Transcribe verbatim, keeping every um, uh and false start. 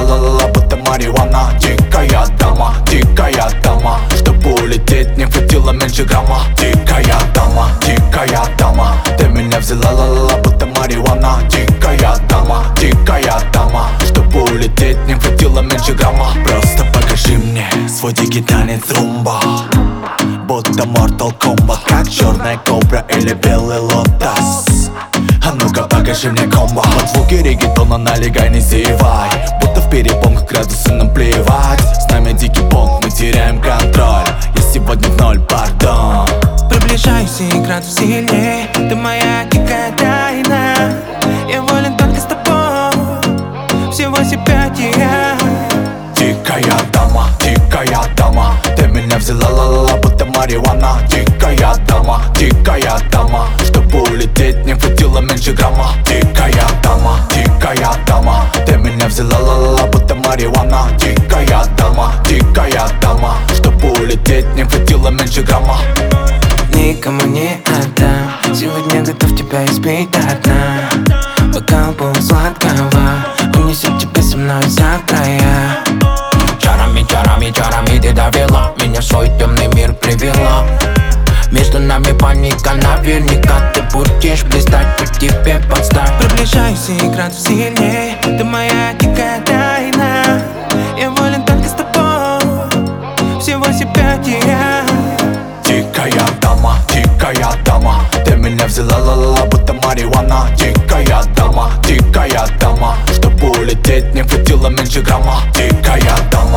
взяла-ла-ла-ла, будто марихуана. Дикая дама, дикая дама, чтобы улететь, не хватило меньше грамма. Дикая дама, дикая дама, ты меня взяла-ла-ла-ла, будто марихуана. Дикая дама, дикая дама, чтобы улететь, не хватило меньше грамма. Просто покажи мне свой дикий танец румба, будто Mortal Kombat, как черная кобра или белый лотос. А ну-ка покажи мне комбо. Под звуки регетона налегай, не зевай, будто в перепонках градусы нам плевать. С нами дикий понг, мы теряем контроль. Я сегодня в ноль, пардон. Приближаюсь и градус сильнее, ты моя дикая тайна. Я волен только с тобой, всего симпатия. Дикая дама, дикая дама, ты меня взяла-ла-ла-ла, будто марихуана. Дикая дама, дикая дама, чтобы улететь, не хватило меньше грамма. Дикая дама, дикая дама, ты меня взяла-ла-ла-ла, будто марихуана. Дикая дама, дикая дама, чтобы улететь, не хватило меньше грамма. Никому не отдам, сегодня готов тебя избить до дна. Бокал полусладкого унесет тебя со мной за края. Чарами, чарами, чарами ты довела, меня в свой темный мир привела. Между нами паника, наверняка ты будешь блистать, по тебе подстать. Приближаюсь и градус сильнее, ты моя дикая тайна. Я волен только с тобой, всего симпатия. Дикая дама, дикая дама, ты меня взяла-ла-ла-ла, будто марихуана. Дикая дама, дикая дама, чтобы улететь, не хватило меньше грамма. Дикая дама,